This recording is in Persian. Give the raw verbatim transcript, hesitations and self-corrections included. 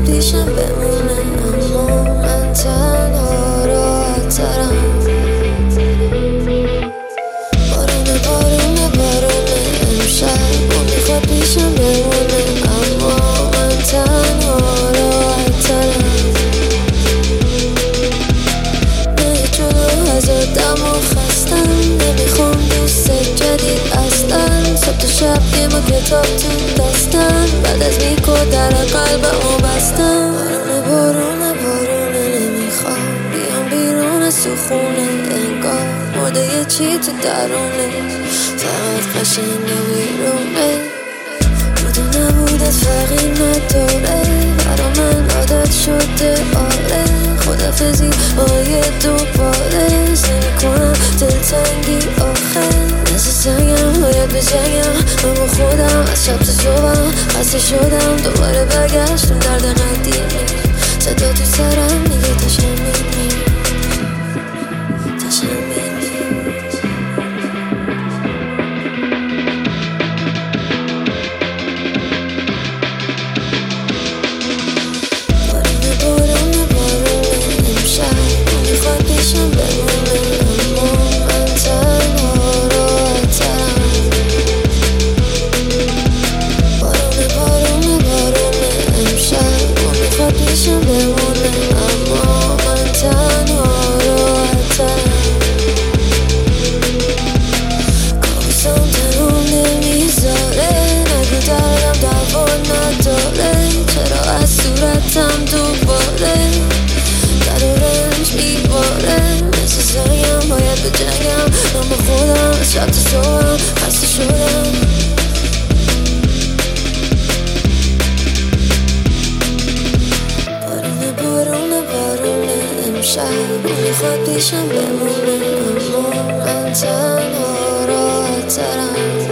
میخواد پیشم بمونه، اما من تنها راحت‌ترم. بارونه بارونه بارونه امشب اون میخواد پیشم بمونه، اما من تنها راحت‌ترم. من یه جلو ازادم و خستم، نمیخوام دوست جدید اصلا. صبح تا شب یه ما کتاب تو دستم، بعد از میکو در قلبمو بستم. بارونه بارونه بارونه نمیخوام بیام بیرون از تو خونه، انگار مرده یه چی تو درونه، فقط قشنگه بیرونه. بود و نبودت فرقی نداره، برا من عادت شده آره. خدافزی آیه دوباره نمی کنم دلتنگی آخه. مثل سنگم باید بجنگم، من با خودم از شب تا صبحم خسته شدم. دوباره برگشتم درد قدیمی، صدا تو سرم میگه تشمینی تشمینی. صورتم دوباره در و رنج میباره، مثل سنگم باید بجنگم. من با خودم از شب تا صبحم خسته شدم. بارونه بارونه بارونه امشب اون میخواد پیشم بمونه، اما من تنها راحت‌ترم.